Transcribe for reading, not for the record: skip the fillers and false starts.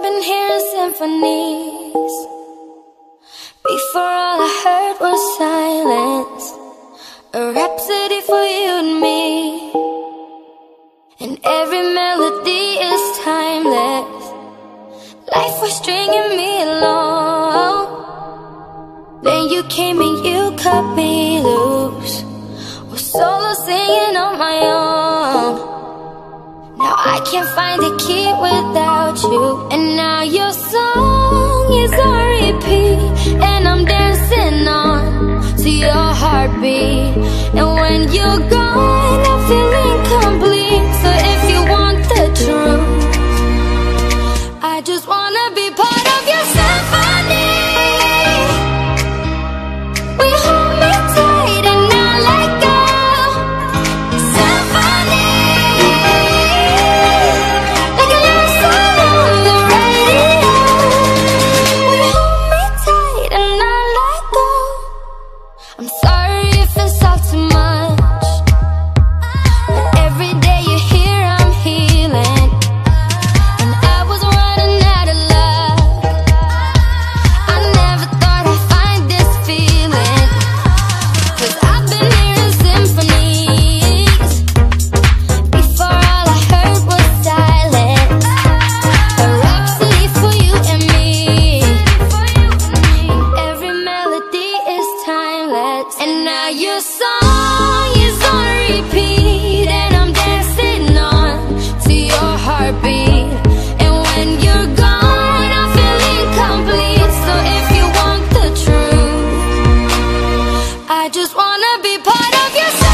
been hearing symphonies. Before all I heard was silence, a rhapsody for you and me. And every melody is timeless. Life was stringing me along. Then you came and you cut me loose. Was solo singing on my own. Now I can't find a key without you. And now your song is on repeat, and I'm dancing on to your heartbeat. And when you're gone, I feel incomplete. So if you want the truth, I just wanna be part of your symphony. We hold me tight and not let go. Symphony, like a love song on the radio. We hold me tight and not let go. I'm sorry if it's all too much, but every day you're here I'm healing. And I was running out of love. I never thought I'd find this feeling, 'cause I've been hearing symphonies. Before all I heard was silence, a rhapsody for you and me. Every melody is timeless, and now your song is on repeat, and I'm dancing on to your heartbeat. And when you're gone, I feel incomplete. So if you want the truth, I just wanna be part of your